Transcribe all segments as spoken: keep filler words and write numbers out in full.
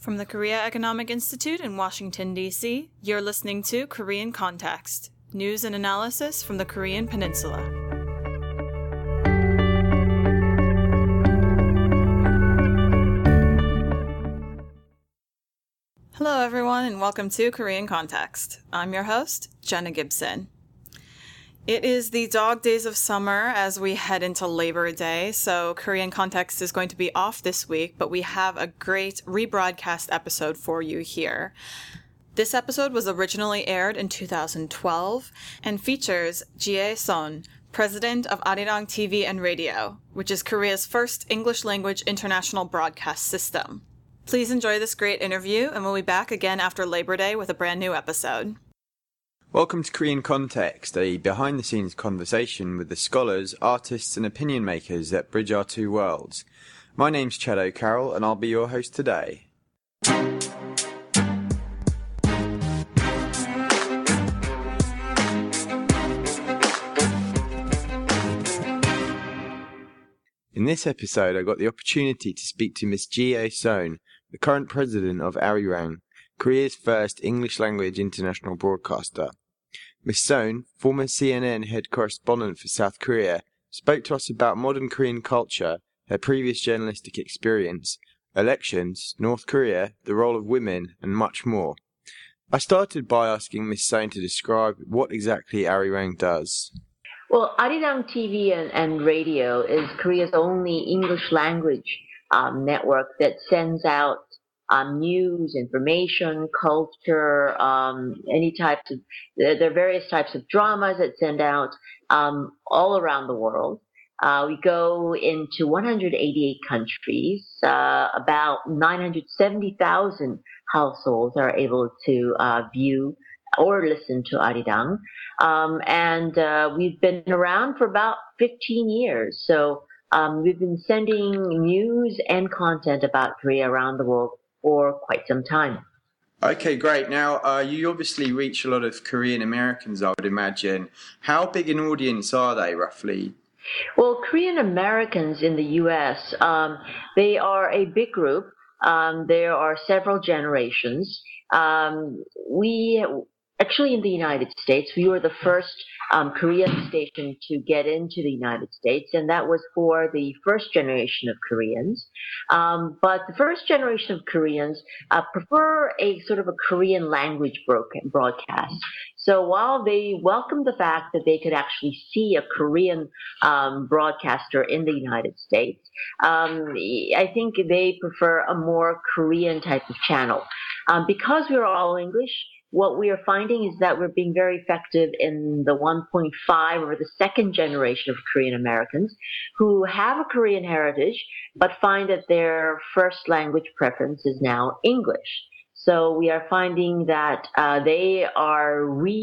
From the Korea Economic Institute in Washington, D C, you're listening to Korean Context, news and analysis from the Korean Peninsula. Hello, everyone, and welcome to Korean Context. I'm your host, Jenna Gibson. It is the dog days of summer as we head into Labor Day, so Korean Context is going to be off this week, but we have a great rebroadcast episode for you here. This episode was originally aired in two thousand twelve and features Jae Son, president of Arirang T V and Radio, which is Korea's first English-language international broadcast system. Please enjoy this great interview, and we'll be back again after Labor Day with a brand new episode. Welcome to Korean Context, a behind-the-scenes conversation with the scholars, artists and opinion makers that bridge our two worlds. My name's Chad O'Carroll and I'll be your host today. In this episode, I got the opportunity to speak to Miss Jae Son, the current president of Arirang, Korea's first English-language international broadcaster. Miss Son, former C N N head correspondent for South Korea, spoke to us about modern Korean culture, her previous journalistic experience, elections, North Korea, the role of women, and much more. I started by asking Miss Son to describe what exactly Arirang does. Well, Arirang T V and, and Radio is Korea's only English language um, network that sends out Um, news, information, culture, um, any types of, there, there are various types of dramas that send out um, all around the world. Uh, we go into one hundred eighty-eight countries. Uh, about nine hundred seventy thousand households are able to uh, view or listen to Arirang. Um, and uh, we've been around for about fifteen years. So um, we've been sending news and content about Korea around the world for quite some time. Okay, great. Now, uh, you obviously reach a lot of Korean Americans, I would imagine. How big an audience are they, roughly? Well, Korean Americans in the U S, um, they are a big group. Um, there are several generations. Um, we actually, in the United States, we were the first um, Korean station to get into the United States, and that was for the first generation of Koreans. Um, but the first generation of Koreans uh, prefer a sort of a Korean language broadcast. So while they welcomed the fact that they could actually see a Korean um, broadcaster in the United States, um, I think they prefer a more Korean type of channel. Um, because we're all English, what we are finding is that we're being very effective in the one point five or the second generation of Korean Americans who have a Korean heritage but find that their first language preference is now English. So we are finding that uh, they are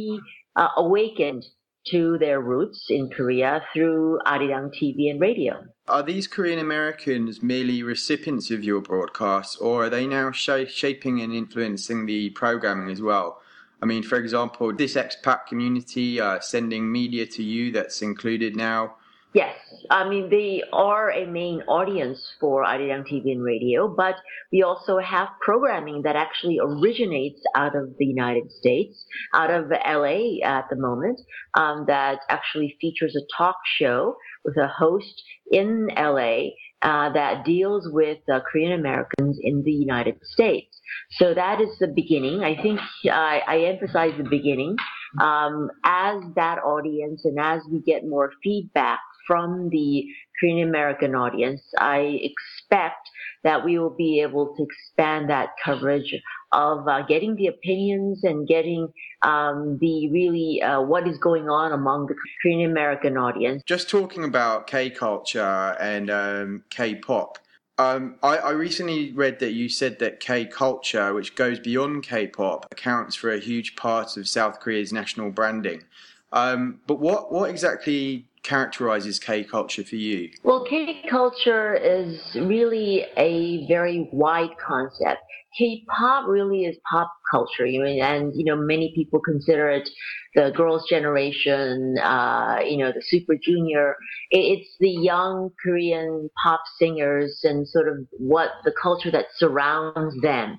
re-awakened uh, to their roots in Korea through Arirang T V and Radio. Are these Korean Americans merely recipients of your broadcasts, or are they now sh- shaping and influencing the programming as well? I mean, for example, this expat community uh, sending media to you that's included now? Yes, I mean, they are a main audience for Arirang T V and Radio, but we also have programming that actually originates out of the United States, out of L A at the moment, um, that actually features a talk show with a host in L A uh, that deals with uh, Korean Americans in the United States. So that is the beginning. I think I, I emphasize the beginning. Um, as that audience and as we get more feedback from the Korean American audience, I expect that we will be able to expand that coverage of uh, getting the opinions and getting um, the really uh, what is going on among the Korean American audience. Just talking about K-culture and um, K-pop, um, I, I recently read that you said that K-culture, which goes beyond K-pop, accounts for a huge part of South Korea's national branding. Um, but what, what exactly characterizes K culture for you? Well, K culture is really a very wide concept. K-pop really is pop culture, you know, and you know many people consider it the girls' generation, uh, you know, the Super Junior. It's the young Korean pop singers and sort of what the culture that surrounds them.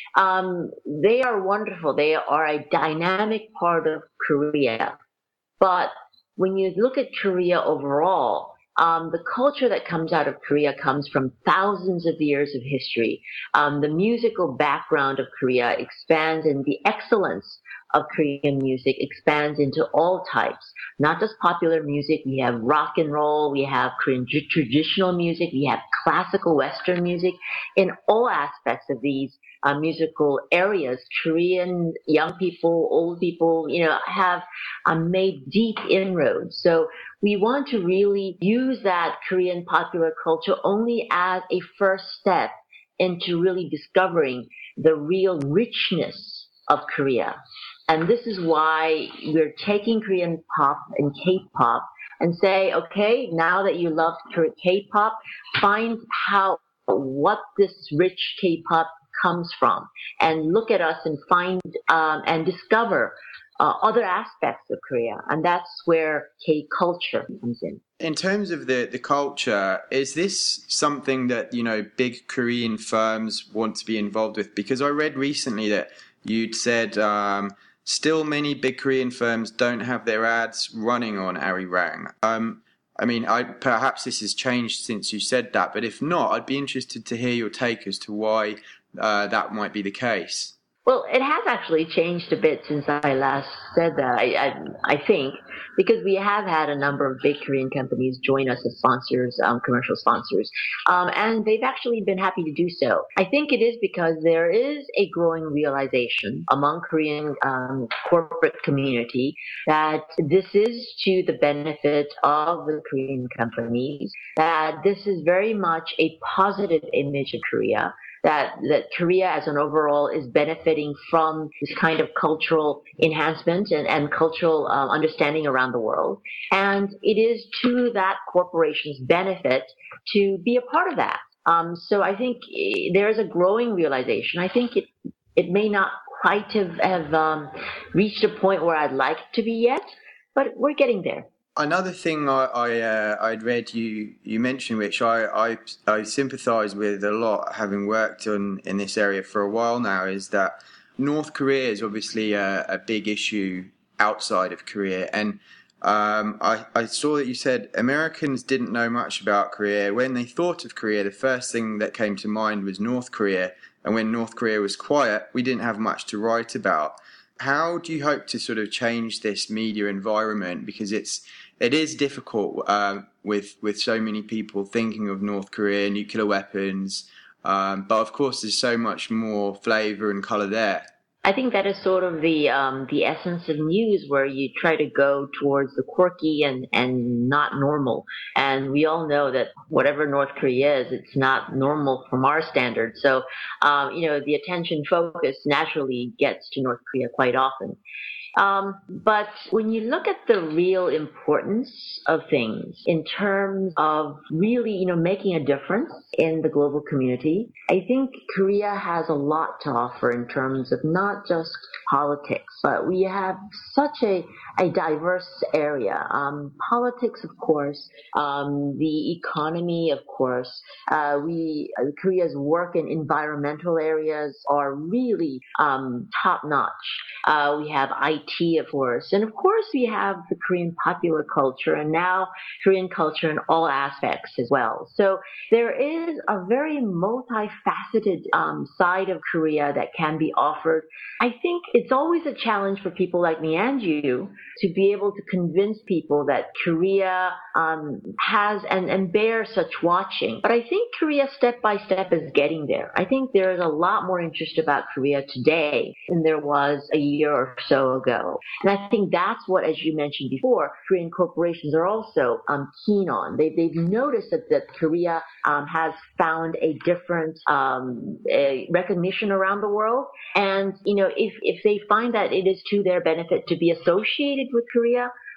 Um, they are wonderful. They are a dynamic part of Korea. But when you look at Korea overall, um, the culture that comes out of Korea comes from thousands of years of history. Um, the musical background of Korea expands, and the excellence of Korean music expands into all types, not just popular music. We have rock and roll, we have Korean traditional music, we have classical Western music. In all aspects of these uh, musical areas, Korean young people, old people, you know, have uh, made deep inroads. So we want to really use that Korean popular culture only as a first step into really discovering the real richness of Korea. And this is why we're taking Korean pop and K-pop and say, okay, now that you love K-pop, find how, what this rich K-pop comes from, and look at us and find um, and discover uh, other aspects of Korea. And that's where K-culture comes in. In terms of the, the culture, is this something that, you know, big Korean firms want to be involved with? Because I read recently that you'd said um, still many big Korean firms don't have their ads running on Arirang. Um, I mean, I, perhaps this has changed since you said that, but if not, I'd be interested to hear your take as to why uh, that might be the case. Well, it has actually changed a bit since I last said that, I, I, I think, because we have had a number of big Korean companies join us as sponsors, um, commercial sponsors, um, and they've actually been happy to do so. I think it is because there is a growing realization among Korean um, corporate community that this is to the benefit of the Korean companies, that this is very much a positive image of Korea, that, that Korea as an overall is benefiting from this kind of cultural enhancement and, and cultural uh, understanding around the world. And it is to that corporation's benefit to be a part of that. Um, so I think there is a growing realization. I think it, it may not quite have, have um, reached a point where I'd like it to be yet, but we're getting there. Another thing I, I uh, I'd read you you mentioned, which I I, I sympathise with a lot, having worked on in this area for a while now, is that North Korea is obviously a, a big issue outside of Korea, and um, I I saw that you said Americans didn't know much about Korea. When they thought of Korea, the first thing that came to mind was North Korea, and when North Korea was quiet, we didn't have much to write about. How do you hope to sort of change this media environment? Because it's It is difficult uh, with with so many people thinking of North Korea, nuclear weapons, um, but of course there's so much more flavour and colour there. I think that is sort of the um, the essence of news, where you try to go towards the quirky and, and not normal. And we all know that whatever North Korea is, it's not normal from our standards. So, um, you know, the attention focus naturally gets to North Korea quite often. Um, but when you look at the real importance of things in terms of really, you know, making a difference in the global community, I think Korea has a lot to offer in terms of not just politics, but we have such a, a diverse area. Um, politics, of course, um, the economy, of course. Uh, we uh, Korea's work in environmental areas are really um, top notch. Uh, we have I T, of course, and of course we have the Korean popular culture, and now Korean culture in all aspects as well. So there is a very multifaceted um, side of Korea that can be offered. I think it's always a challenge for people like me and you to be able to convince people that Korea um, has and, and bears such watching. But I think Korea step by step is getting there. I think there is a lot more interest about Korea today than there was a year or so ago. And I think that's what, as you mentioned before, Korean corporations are also um, keen on. They, they've noticed that, that Korea um, has found a different um, a recognition around the world. And, you know, if, if they find that it is to their benefit to be associated with Korea,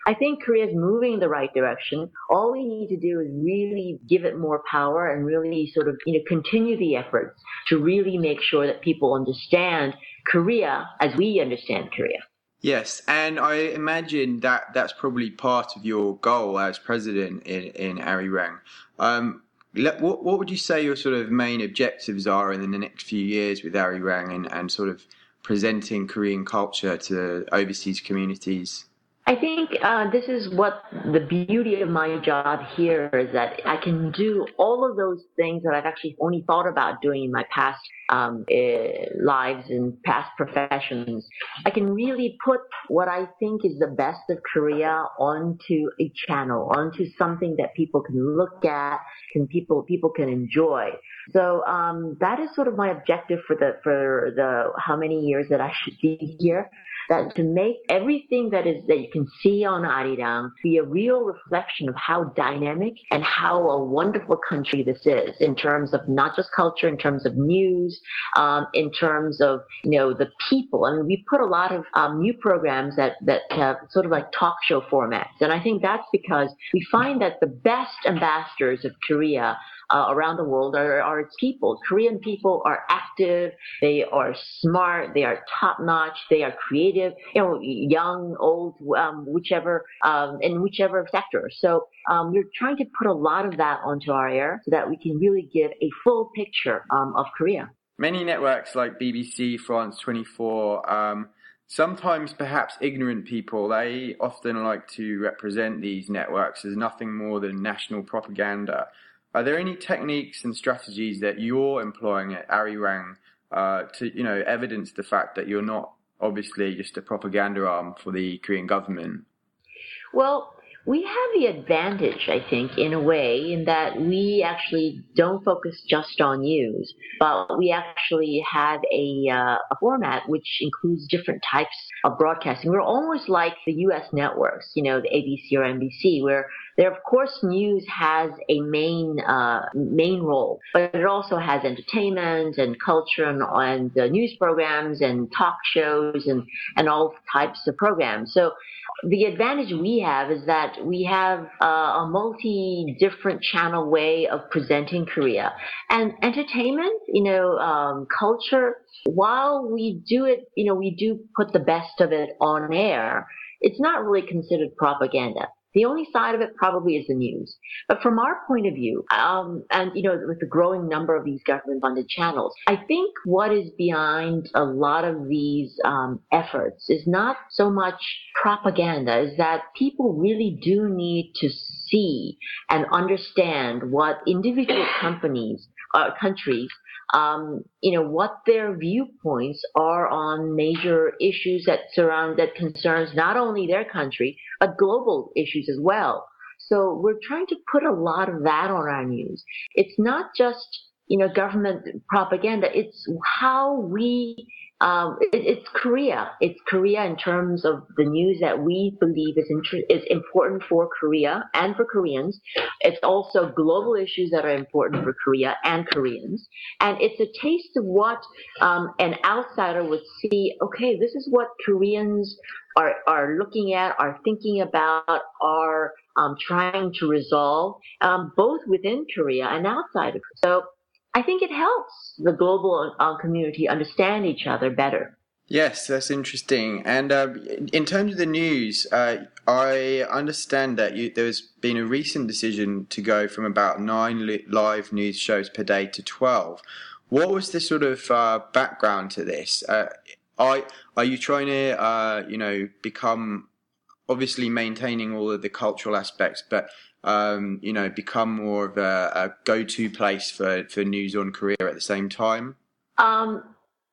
I think Korea is moving in the right direction. All we need to do is really give it more power and really sort of, you know, continue the efforts to really make sure that people understand Korea as we understand Korea. Yes, and I imagine that that's probably part of your goal as president in, in Arirang. Um, what, what would you say your sort of main objectives are in the next few years with Arirang and, and sort of presenting Korean culture to overseas communities? I think uh, this is what the beauty of my job here is, that I can do all of those things that I've actually only thought about doing in my past um, uh, lives and past professions. I can really put what I think is the best of Korea onto a channel, onto something that people can look at, and people people can enjoy. So um, that is sort of my objective for the for the how many years that I should be here. That to make everything that is that you can see on Arirang be a real reflection of how dynamic and how a wonderful country this is, in terms of not just culture, in terms of news, um, in terms of, you know, the people. I mean, we put a lot of um, new programs that that have sort of like talk show formats, and I think that's because we find that the best ambassadors of Korea Uh, around the world are, are its people. Korean people are active, they are smart, they are top-notch, they are creative, you know, young, old, um, whichever, um, in whichever sector. So um, we're trying to put a lot of that onto our air so that we can really give a full picture um, of Korea. Many networks like B B C, France twenty-four, um, sometimes perhaps ignorant people, they often like to represent these networks as nothing more than national propaganda. Are there any techniques and strategies that you're employing at Arirang uh, to, you know, evidence the fact that you're not obviously just a propaganda arm for the Korean government? Well, we have the advantage, I think, in a way, in that we actually don't focus just on news, but we actually have a, uh, a format which includes different types of broadcasting. We're almost like the U S networks, you know, the A B C or N B C, where there, of course, news has a main uh, main role, but it also has entertainment and culture and, and uh, news programs and talk shows and, and all types of programs. So the advantage we have is that we have uh, a multi-different channel way of presenting Korea. And entertainment, you know, um, culture, while we do it, you know, we do put the best of it on air, it's not really considered propaganda. The only side of it probably is the news. But from our point of view, um, and, you know, with the growing number of these government-funded channels, I think what is behind a lot of these um, efforts is not so much propaganda, is that people really do need to see and understand what individual companies, uh, countries, Um, you know, what their viewpoints are on major issues that surround, that concerns not only their country, but global issues as well. So we're trying to put a lot of that on our news. It's not just, you know, government propaganda. It's how we, um, it, it's Korea. It's Korea in terms of the news that we believe is, int- is important for Korea and for Koreans. It's also global issues that are important for Korea and Koreans. And it's a taste of what um, an outsider would see, okay, this is what Koreans are, are looking at, are thinking about, are um, trying to resolve, um, both within Korea and outside of Korea. So I think it helps the global uh, community understand each other better. Yes, that's interesting. And uh, in terms of the news, uh, I understand that you, there's been a recent decision to go from about nine li- live news shows per day to twelve. What was the sort of uh, background to this? Uh, are, are you trying to, uh, you know, become, obviously maintaining all of the cultural aspects, but Um, you know, become more of a, a go-to place for, for news on Korea at the same time? Um,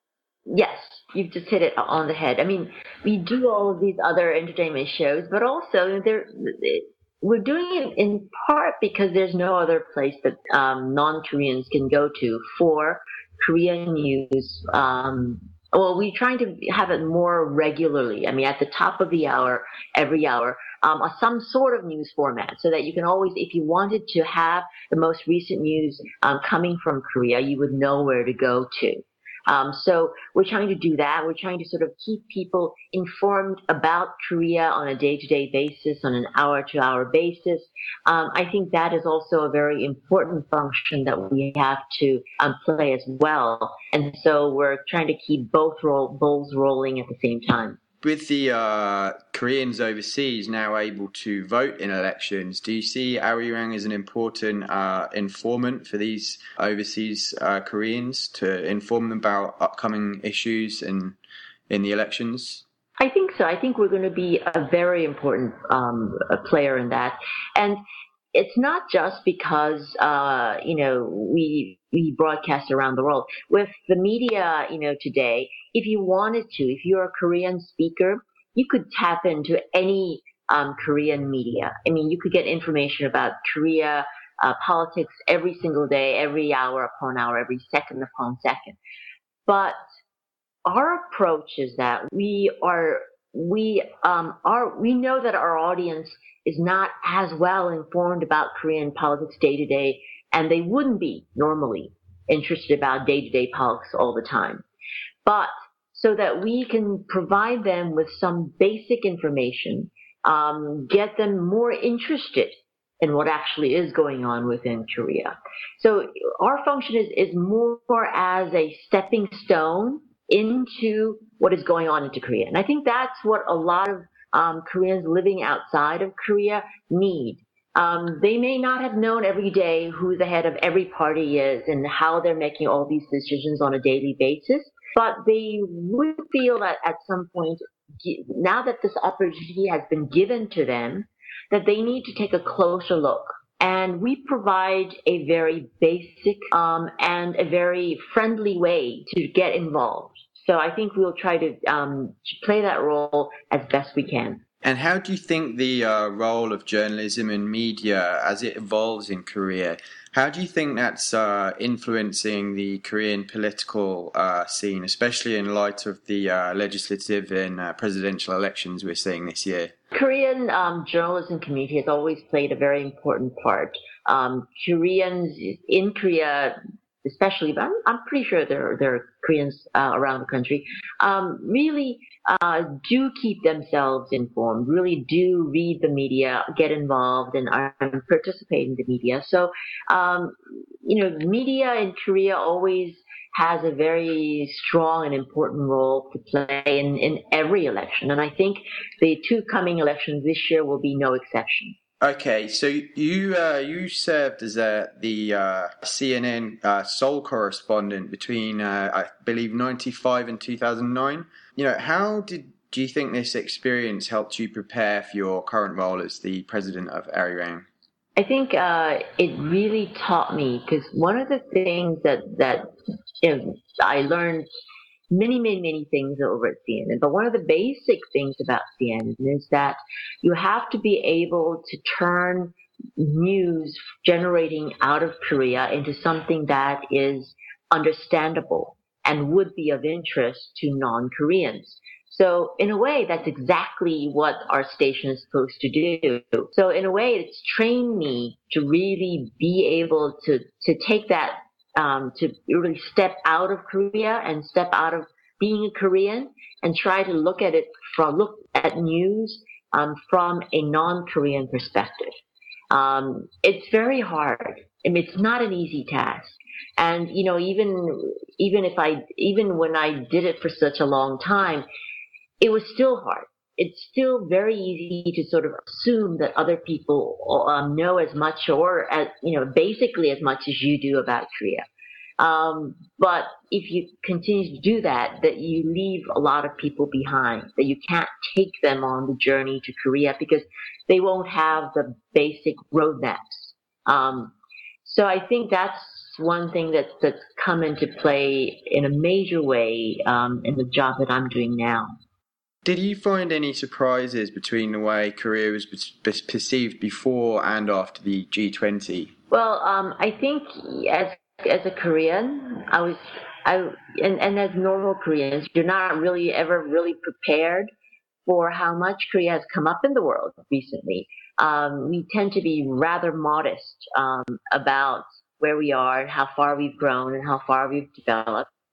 yes, you've just hit it on the head. I mean, we do all of these other entertainment shows, but also there, we're doing it in part because there's no other place that um, non-Koreans can go to for Korean news. Um, well, we're trying to have it more regularly. I mean, at the top of the hour, every hour, um, some sort of news format, so that you can always, if you wanted to have the most recent news um, coming from Korea, you would know where to go to. Um, so we're trying to do that. We're trying to sort of keep people informed about Korea on a day-to-day basis, on an hour-to-hour basis. Um, I think that is also a very important function that we have to um, play as well. And so we're trying to keep both roll, bowls rolling at the same time. With the uh, Koreans overseas now able to vote in elections, do you see Arirang as an important uh, informant for these overseas uh, Koreans to inform them about upcoming issues in in the elections? I think so. I think we're going to be a very important um, a player in that. And it's not just because, uh, you know, we we broadcast around the world. With the media, you know, today, if you wanted to, if you're a Korean speaker, you could tap into any um, Korean media. I mean, you could get information about Korea uh, politics every single day, every hour upon hour, every second upon second. But our approach is that we are we um are we know that our audience is not as well informed about Korean politics day to day, and they wouldn't be normally interested about day to day politics all the time. But so that we can provide them with some basic information, um, get them more interested in what actually is going on within Korea. So our function is, is more as a stepping stone into what is going on into Korea. And I think that's what a lot of um, Koreans living outside of Korea need. Um, they may not have known every day who the head of every party is and how they're making all these decisions on a daily basis, but they would feel that at some point, now that this opportunity has been given to them, that they need to take a closer look. And we provide a very basic um, and a very friendly way to get involved. So I think we'll try to um, play that role as best we can. And how do you think the uh, role of journalism and media as it evolves in Korea, how do you think that's uh, influencing the Korean political uh, scene, especially in light of the uh, legislative and uh, presidential elections we're seeing this year? Korean um, journalism community has always played a very important part. Um, Koreans in Korea, especially, but I'm, I'm pretty sure there, there are Koreans uh, around the country, um, really uh, do keep themselves informed, really do read the media, get involved, and, and participate in the media. So, um, you know, media in Korea always has a very strong and important role to play in, in every election. And I think the two coming elections this year will be no exception. Okay, so you uh, you served as uh, the uh, C N N uh, Seoul correspondent between, uh, I believe, ninety-five and two thousand nine. You know, how did do you think this experience helped you prepare for your current role as the president of Arirang? I think uh, it really taught me, because one of the things that that you know, I learned many, many, many things over at C N N. But one of the basic things about C N N is that you have to be able to turn news generating out of Korea into something that is understandable and would be of interest to non-Koreans. So in a way, that's exactly what our station is supposed to do. So in a way, it's trained me to really be able to, to take that Um, to really step out of Korea and step out of being a Korean and try to look at it from look at news um, from a non-Korean perspective. Um, it's very hard. I mean, it's not an easy task. And you know, even even if I even when I did it for such a long time, it was still hard. It's still very easy to sort of assume that other people um, know as much or as, you know, basically as much as you do about Korea. Um, but if you continue to do that, that you leave a lot of people behind, that you can't take them on the journey to Korea because they won't have the basic roadmaps. Um, so I think that's one thing that's, that's come into play in a major way um, in the job that I'm doing now. Did you find any surprises between the way Korea was perceived before and after the G twenty? Well, um, I think as as a Korean, I was, I and, and as normal Koreans, you're not really ever really prepared for how much Korea has come up in the world recently. Um, we tend to be rather modest um, about where we are and how far we've grown and how far we've developed.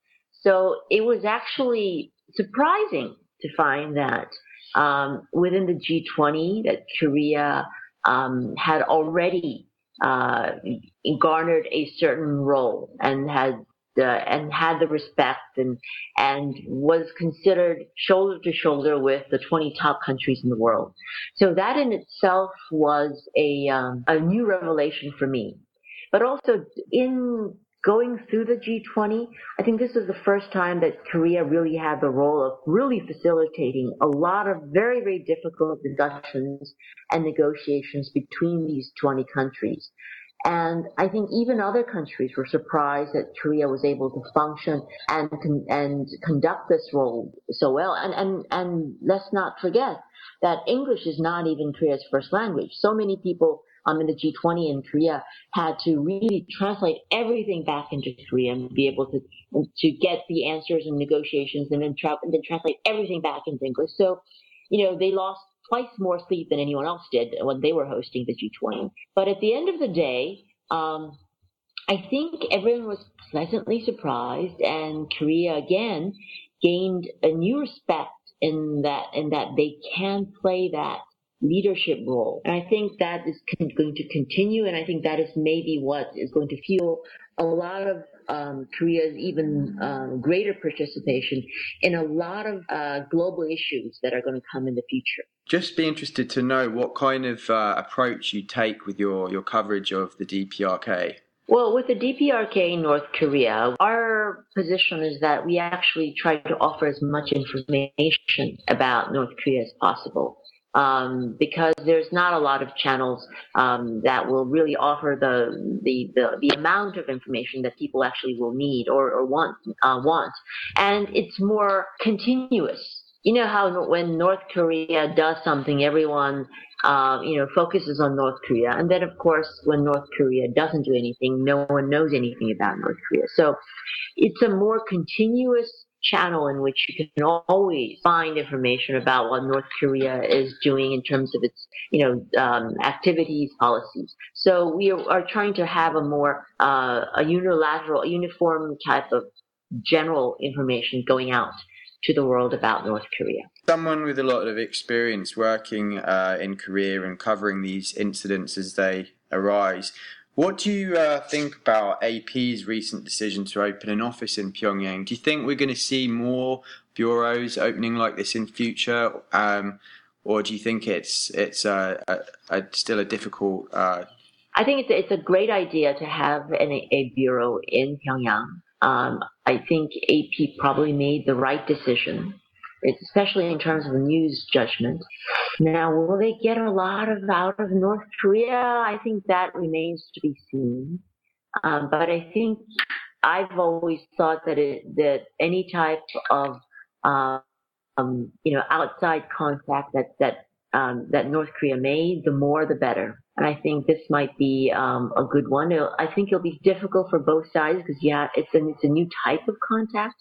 So it was actually surprising to find that um, within the G twenty that Korea um, had already uh, garnered a certain role and had the, and had the respect and and was considered shoulder to shoulder with the twenty top countries in the world. So that in itself was a um, a new revelation for me. But also in going through the G twenty, I think this was the first time that Korea really had the role of really facilitating a lot of very, very difficult discussions and negotiations between these twenty countries. And I think even other countries were surprised that Korea was able to function and and conduct this role so well. And and and let's not forget that English is not even Korea's first language. So many people um, in the G twenty in Korea had to really translate everything back into Korean and be able to to get the answers and negotiations, and then tra- and then translate everything back into English. So, you know, they lost twice more sleep than anyone else did when they were hosting the G twenty. But at the end of the day, um, I think everyone was pleasantly surprised, and Korea again gained a new respect in that in that they can play that leadership role. And I think that is con- going to continue, and I think that is maybe what is going to fuel a lot of um, Korea's even um, greater participation in a lot of uh, global issues that are going to come in the future. Just be interested to know what kind of uh, approach you take with your, your coverage of the D P R K. Well, with the D P R K in North Korea, our position is that we actually try to offer as much information about North Korea as possible. Um, because there's not a lot of channels um, that will really offer the, the the the amount of information that people actually will need or, or want uh, want, and it's more continuous. You know how when North Korea does something, everyone uh, you know focuses on North Korea, and then of course when North Korea doesn't do anything, no one knows anything about North Korea. So it's a more continuous channel in which you can always find information about what North Korea is doing in terms of its, you know, um, activities, policies. So we are, are trying to have a more uh, a unilateral, a uniform type of general information going out to the world about North Korea. Someone with a lot of experience working uh, in Korea and covering these incidents as they arise, what do you uh, think about A P's recent decision to open an office in Pyongyang? Do you think we're going to see more bureaus opening like this in future, um, or do you think it's it's uh, a, a, still a difficult? Uh... I think it's it's a great idea to have an, a bureau in Pyongyang. Um, I think A P probably made the right decision, especially in terms of news judgment. Now, will they get a lot of out of North Korea? I think that remains to be seen. Um, but I think I've always thought that it, that any type of uh, um, you know outside contact that that um, that North Korea made, the more the better. And I think this might be um, a good one. It'll, I think it'll be difficult for both sides because yeah, it's a it's a new type of contact.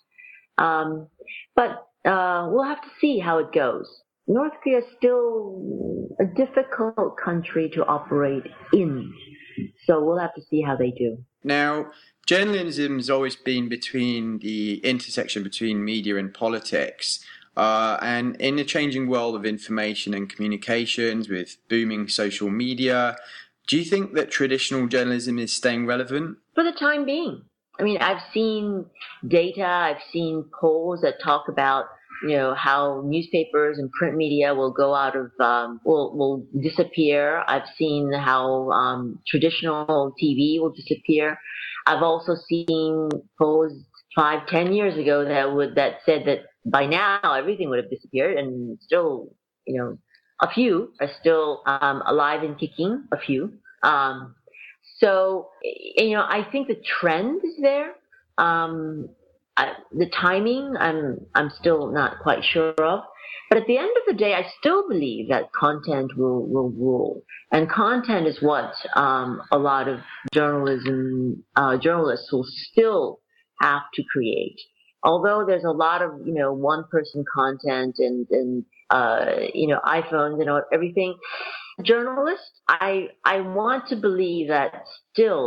Um, but uh, we'll have to see how it goes. North Korea is still a difficult country to operate in, so we'll have to see how they do. Now, journalism has always been between the intersection between media and politics, uh, and in a changing world of information and communications with booming social media, do you think that traditional journalism is staying relevant? For the time being. I mean, I've seen data, I've seen polls that talk about you know, how newspapers and print media will go out of, um, will, will disappear. I've seen how, um, traditional T V will disappear. I've also seen polls five, ten years ago that would, that said that by now everything would have disappeared, and still, you know, a few are still, um, alive and kicking, a few. Um, so, you know, I think the trend is there. Um, I, the timing, I'm I'm still not quite sure of, but at the end of the day, I still believe that content will, will rule, and content is what um, a lot of journalism uh, journalists will still have to create. Although there's a lot of you know one person content and and uh, you know iPhones and everything, journalists, I I want to believe that still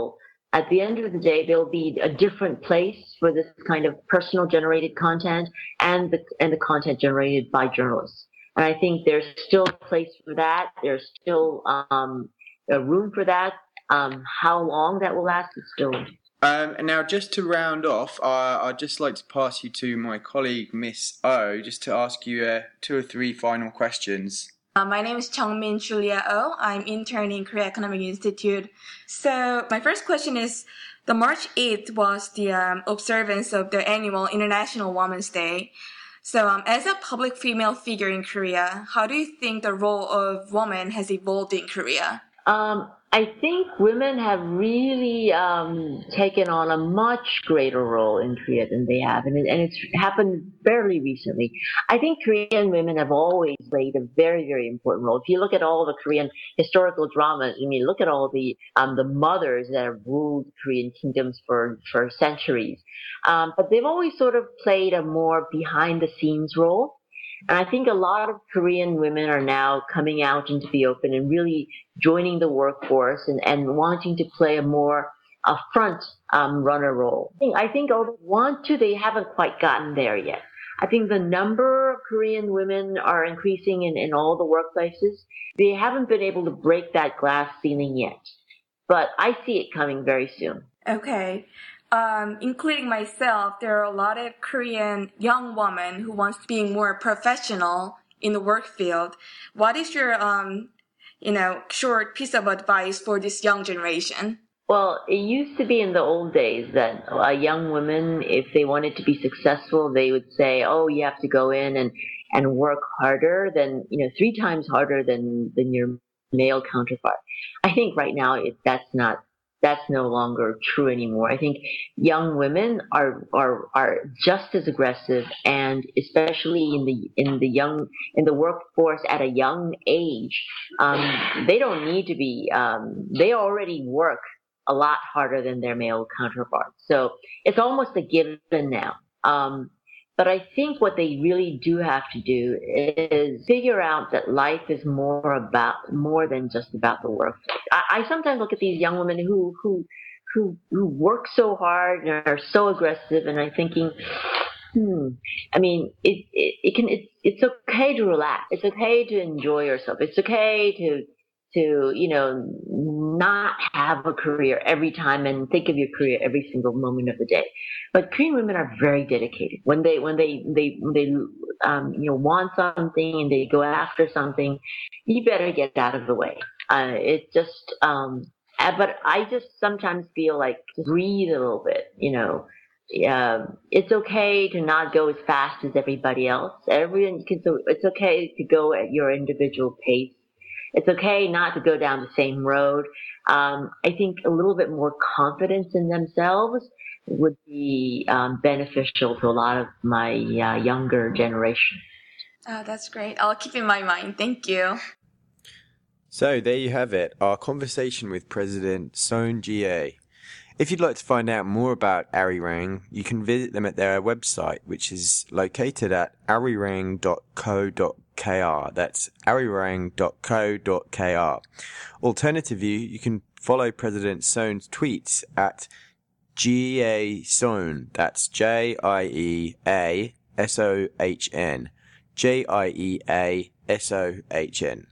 At the end of the day, there'll be a different place for this kind of personal generated content and the and the content generated by journalists. And I think there's still a place for that. There's still um, a room for that. Um, how long that will last is still. Um, and now, just to round off, uh, I'd just like to pass you to my colleague, Miss O, just to ask you uh, two or three final questions. Uh, my name is Chungmin Julia Oh. I'm intern in Korea Economic Institute. So my first question is, the March eighth was the um, observance of the annual International Women's Day. So um, as a public female figure in Korea, how do you think the role of women has evolved in Korea? Um, I think women have really um, taken on a much greater role in Korea than they have, and, it, and it's happened fairly recently. I think Korean women have always played a very, very important role. If you look at all the Korean historical dramas, I mean, look at all the um, the mothers that have ruled Korean kingdoms for for centuries. Um, but they've always sort of played a more behind-the-scenes role. And I think a lot of Korean women are now coming out into the open and really joining the workforce and, and wanting to play a more a front um, runner role. I think, I think although they want to, they haven't quite gotten there yet. I think the number of Korean women are increasing in, in all the workplaces. They haven't been able to break that glass ceiling yet. But I see it coming very soon. Okay. Um, including myself, there are a lot of Korean young women who want to be more professional in the work field. What is your, um, you know, short piece of advice for this young generation? Well, it used to be in the old days that a young woman, if they wanted to be successful, they would say, oh, you have to go in and, and work harder than, you know, three times harder than, than your male counterpart. I think right now it, that's not That's no longer true anymore. I think young women are are are just as aggressive, and especially in the in the young in the workforce at a young age, um, they don't need to be. Um, they already work a lot harder than their male counterparts, so it's almost a given now. Um, But I think what they really do have to do is figure out that life is more about more than just about the work. I, I sometimes look at these young women who who who who work so hard and are so aggressive, and I'm thinking, hmm. I mean, it it, it can it's it's okay to relax. It's okay to enjoy yourself. It's okay to to you know not have a career every time and think of your career every single moment of the day. But Korean women are very dedicated. When they when they they when they um, you know want something and they go after something, you better get out of the way. Uh, it just um, but I just sometimes feel like breathe a little bit. You know, uh, it's okay to not go as fast as everybody else. Everyone can. So it's okay to go at your individual pace. It's okay not to go down the same road. Um, I think a little bit more confidence in themselves would be um, beneficial to a lot of my uh, younger generation. Oh, that's great. I'll keep in my mind. Thank you. So there you have it, our conversation with President Son Ji-ae. If you'd like to find out more about Arirang, you can visit them at their website, which is located at arirang dot co dot kr. That's arirang dot co dot kr. Alternatively, you can follow President Son's tweets at G A Son. That's J I E A S O H N. J I E A S O H N.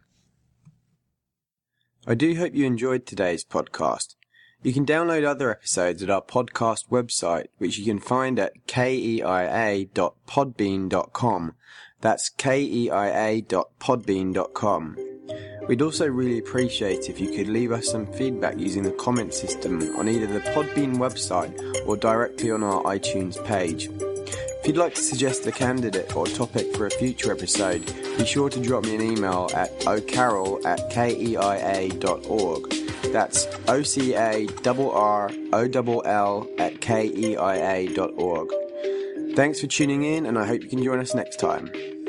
I do hope you enjoyed today's podcast. You can download other episodes at our podcast website, which you can find at keia dot podbean dot com. That's keia dot podbean dot com. We'd also really appreciate if you could leave us some feedback using the comment system on either the Podbean website or directly on our iTunes page. If you'd like to suggest a candidate or topic for a future episode, be sure to drop me an email at ocarol at keia dot org. That's O C A R R O L L at keia dot org. Thanks for tuning in, and I hope you can join us next time.